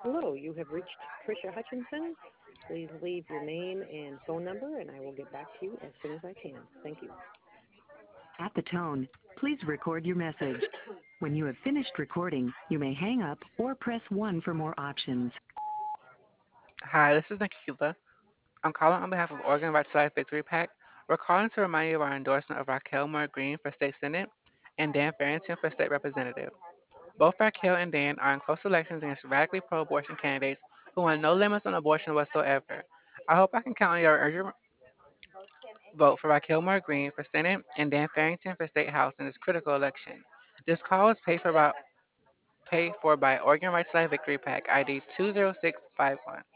Hello, you have reached Tricia Hutchinson. Please leave your name and phone number, and I will get back to you as soon as I can. Thank you. At the tone, please record your message. When you have finished recording, you may hang up or press 1 for more options. Hi, this is Nikita. I'm calling on behalf of Oregon Right to Life Victory PAC. We're calling to remind you of our endorsement of Raquel Moore Green for State Senate and Dan Farrington for State Representative. Both Raquel and Dan are in close elections against radically pro-abortion candidates who want no limits on abortion whatsoever. I hope I can count on your urgent vote for Raquel Moore Green for Senate and Dan Farrington for State House in this critical election. This call is paid for by Oregon Right to Life Victory PAC ID 20651.